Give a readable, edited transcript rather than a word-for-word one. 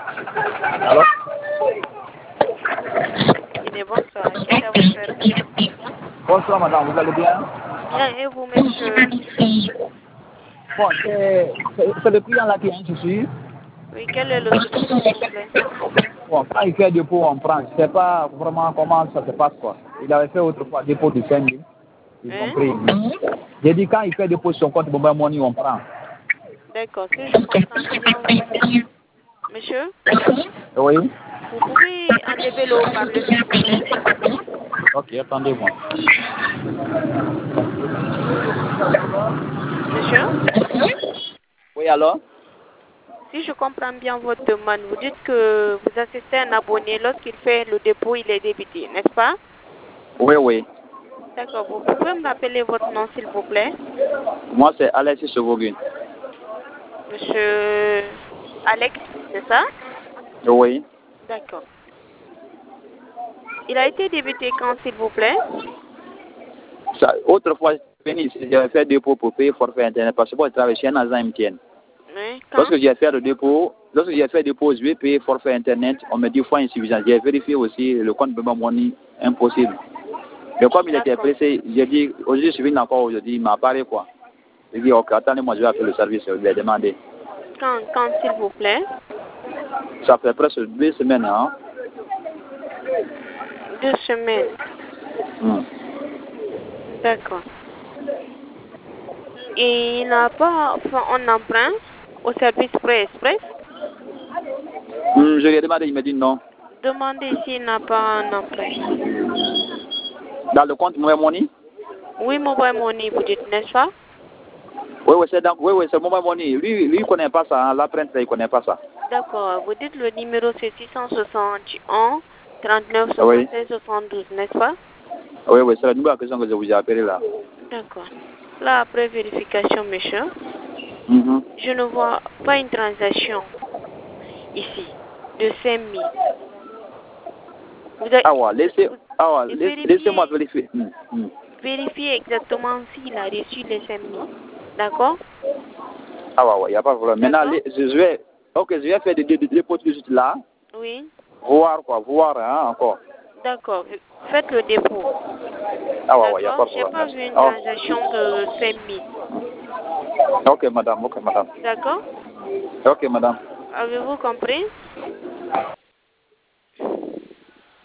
Alors? Il est bonsoir. Quel est votre service? Bonsoir madame, vous allez bien? Bien, et vous, monsieur? Bon, c'est le client là qui a un souci. Oui, quel est le souci, s'il vous plaît? Bon, quand il fait dépôt, on prend. Je ne sais pas vraiment comment ça se passe, quoi. Il avait fait autrefois dépôt de 5 000. Ils ont Hein? pris. J'ai dit quand il fait dépôt sur son compte Mobile Money, on prend. D'accord, si je comprends bien. Monsieur, Oui? vous pouvez enlever le haut-parleur, s'il vous plaît? Ok, attendez-moi. Monsieur, Oui, alors? si je comprends bien votre demande, vous dites que vous assistez un abonné lorsqu'il fait le dépôt, il est débité, n'est-ce pas? Oui, oui. D'accord, vous pouvez me rappeler votre nom, s'il vous plaît? Moi, c'est Alexis Chevauguin. Monsieur Alex, c'est ça? Oui. D'accord. Il a été débité quand, s'il vous plaît? Ça, autrefois, j'avais fait dépôt pour payer forfait internet parce que moi, je travaille chez un agent MTN. Oui, quand? Lorsque j'ai fait le dépôt, je vais payer forfait internet, on me dit fois insuffisant. J'ai vérifié aussi le compte Mobile Money, impossible. Mais comme il était pressé, j'ai dit, aujourd'hui, je suis venu encore aujourd'hui, il m'a parlé quoi. J'ai dit, ok, attendez-moi, je vais appeler le service, je lui ai demandé. Quand, s'il vous plaît? Ça fait presque 2 semaines, hein. 2 semaines. D'accord. Et il n'a pas fait un emprunt au service Prêt Express? Je lui ai demandé, il m'a dit non. Demandez s'il n'a pas un emprunt. Dans le compte Mobile Money? Oui, Mobile Money, vous dites, n'est-ce pas? Oui, c'est Mobile Money. Lui, il ne connaît pas ça, hein. L'apprenti, il ne connaît pas ça. D'accord. Vous dites le numéro, c'est 661 39 Oui. 76 72, n'est-ce pas? Oui, c'est la nouvelle question que je vous ai appelé là. D'accord. Là, après vérification, monsieur, je ne vois pas une transaction ici de 5 000. Laissez-moi vérifier. Vérifiez exactement s'il a reçu les 5 000. D'accord? Il n'y a pas de problème. Maintenant, je vais faire des dépôts tout de suite là. Oui. Voir, hein, encore. D'accord. Faites le dépôt. Il n'y a pas de Je n'ai problème. pas vu une transaction de 5 000. Ok, madame. D'accord? Ok, madame. Avez-vous compris?